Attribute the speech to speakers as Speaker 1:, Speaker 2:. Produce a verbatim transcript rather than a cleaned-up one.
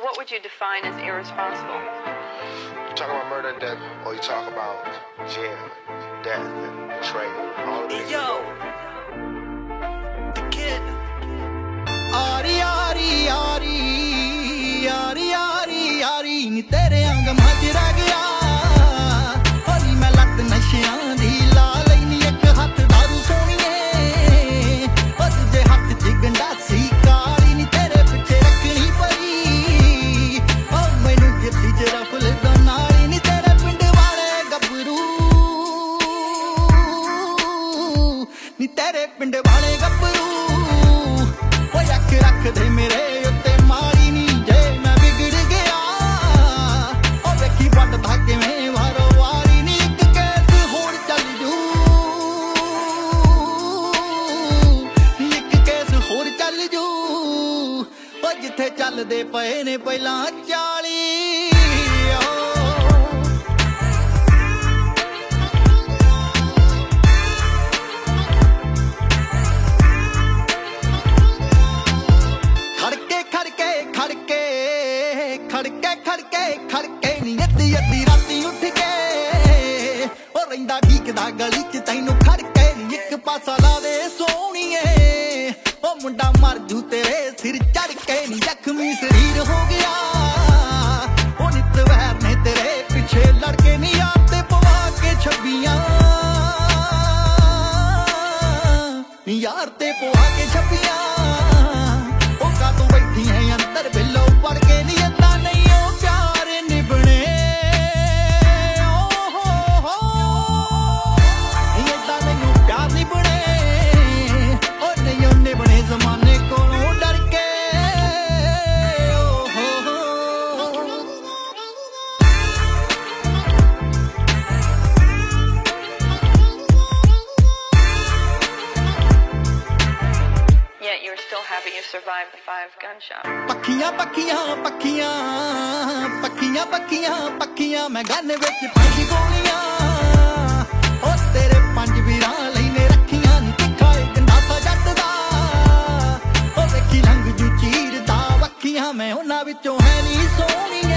Speaker 1: what would you define as irresponsible?
Speaker 2: You talk about murder and death, or you talk about jail, death, and betrayal, all of it.
Speaker 3: Yo, the kid.
Speaker 4: Ari, Ari, Ari, Ari, Ari, Ari, ni tere ang maj reh gaya. Ari main lat nashiyan di la laini ek hath daru soniye. O tujhe hath ch gandasi kaali ni tere piche rakhni pari. O mainu jitti jara ful banali ni tere pind wale gabru. Ni tere pind wale gabru. रख दे मेरे उत्ते मारी नी जे मैं बिगड़ गया ओ वेखी वड भागे में वारो वारी नी एक कैस होर चल जू एक कैस होर चल जू ओ जिथे चलदे पए ने पहला चाली खड़के खड़के खड़के नी अद्धी अद्धी राती उठ के ओ रहिंदा ढीकदा गली च तैनू खड़के नी एक पासा ला दे सोहणीए ओ मुंडा मर जू तेरे सिर चढ़ के नी जख्मी शरीर हो गया ओ नित वैर ने तेरे पिछे लड़के नी यार ते पवा के छब्बियां नी यार ते पवा के छब्बियां ओ का तू बैठी है अंदर बिलो पड़ के नी
Speaker 1: You survived the five gunshot.
Speaker 4: Pakkiyan pakkiyan pakkiyan pakkiyan pakkiyan pakkiyan मैं गन विच पंज गोलियां ओ तेरे पंज वीरां लई ने रखियां नी तिखा गंडासा जट दा ओ वेखी लंघ जू चीरदा वक्खियां मैं उन्हां विचों है नी सोहणीਆਂ